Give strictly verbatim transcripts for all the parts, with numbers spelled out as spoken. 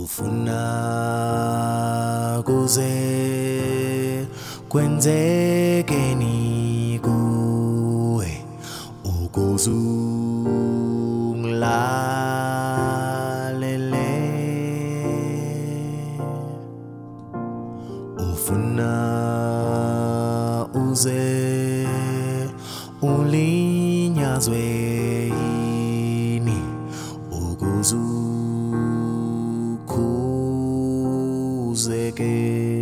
ufuna kuze kwenzeke ni kuwe ukuzunglalele ufuna uze ulinyazwe yini ukuzukhuzeke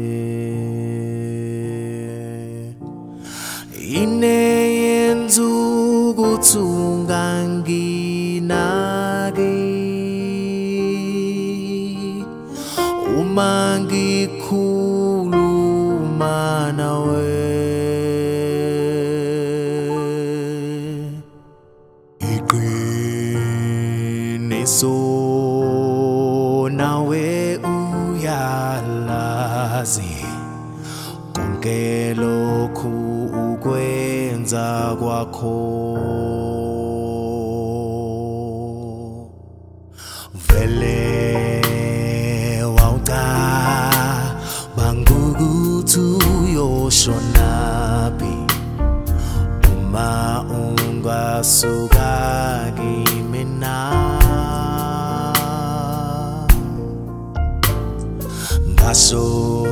ine yenzukuthi unganginaki uma ngikhuluma nawe iqiniso nawe uyalazi konke lokhu ukwenza kwakho vele wawucabanga ukuthi uyoshonaphi uma ungasuka kimina ngasho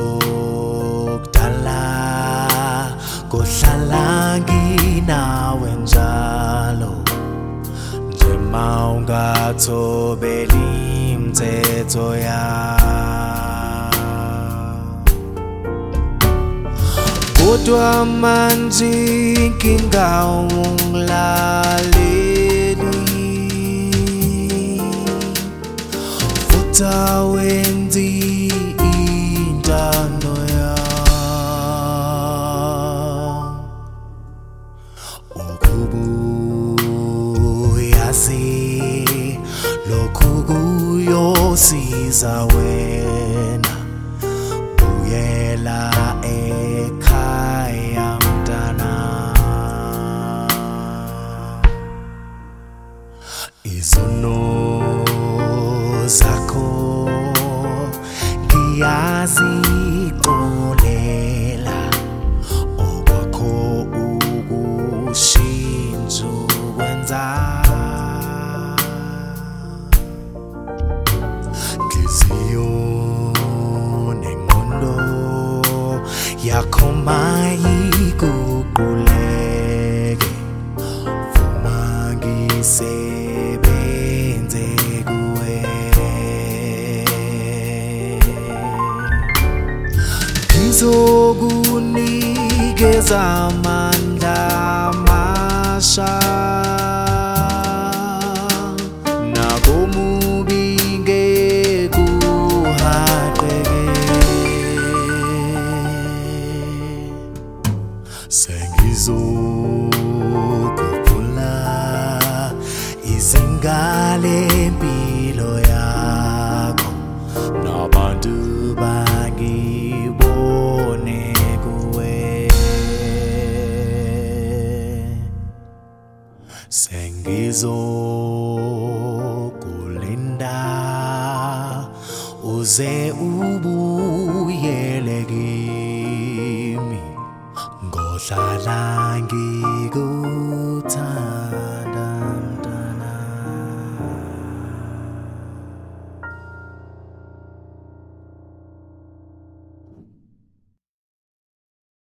kudala kohlala nginawe njalo nje mawungathobeli imithetho yakho kodwa manje inkinga ungilaleli futhi awenzi intando ukubuyazi lokhu kuyosiza wena buyela ekhaya mntana izono zakho ngiyazixolela okwakho ukushintsha ukwenza ngiziyo nengqondo yakho mayiguquleke vuma ngisebenze kuwe ngizokunikeza amandla amasha nakomubi ngekuhaqeke sengizokhuphula izingale impilo yakho nabantu bangibone kuwe sengizokulinda uze ubuyele kimi ngohlala ngi